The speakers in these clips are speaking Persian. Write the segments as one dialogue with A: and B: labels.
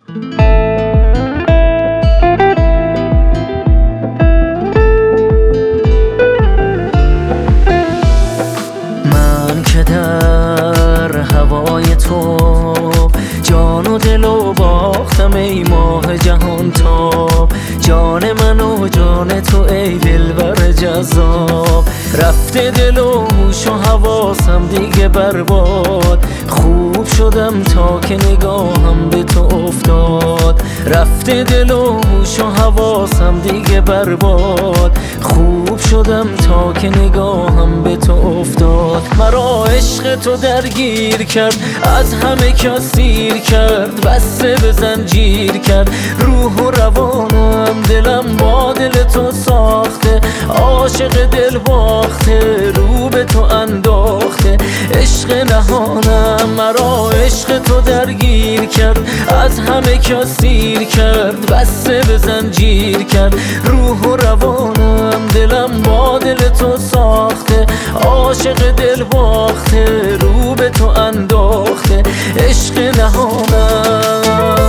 A: من که در هوای تو جان و دل و باختم ای ماه جهان تاب، جان من و جان تو ای دلبر جذاب. رفته دل و هوش و حواسم دیگه برباد، خوب شدم تا که نگاهم به تو افتاد. رفته دل و هوش و حواسم دیگه برباد، خوب شدم تا که نگاهم به تو افتاد. مرا عشق تو درگیر کرد، از همه کس سیر کرد، بسته به زنجیر کرد روح و روانم. دلم با دل تو ساخته، عاشق دل باخته، رو به تو انداخته عشق نهانم. مرا عشق تو درگیر کرد، از همه کس سیر کرد، بسته به زنجیر کرد روح و روانم. دلم با دل تو ساخته، عاشق دل باخته، رو به تو انداخته عشق نهانم.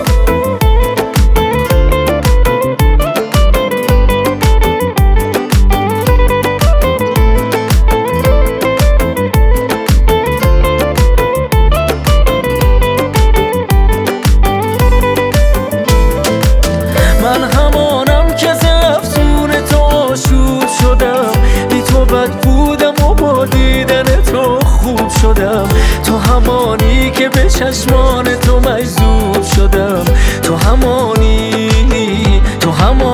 A: من همانم که ز افسون تو آشوب شدم، بی تو بد بودم و با دیدن تو خوب شدم. تو همانی که به چشمان تو مجذوب شدم، تو همانی، تو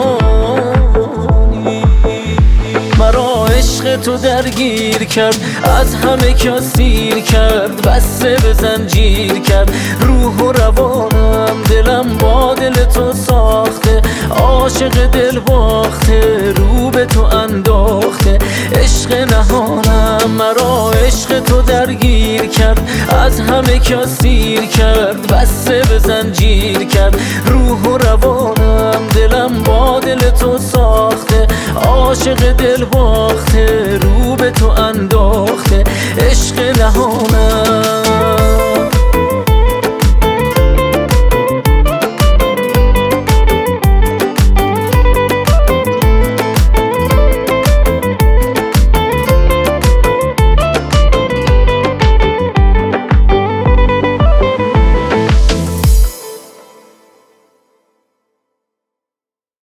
A: همانی. مرا عشق تو درگیر کرد، از همه کس سیر کرد، بسته به زنجیر کرد روح و روانم. دلم با دل تو ساخته، عاشق دل باخته، رو به تو انداخته عشق نهانم. مرا عشق تو درگیر کرد، از همه کس سیر کرد، بسته به زنجیر کرد روح و روانم. دلم با دل تو ساخته، عاشق دل باخته، رو به تو انداخته عشق نهانم.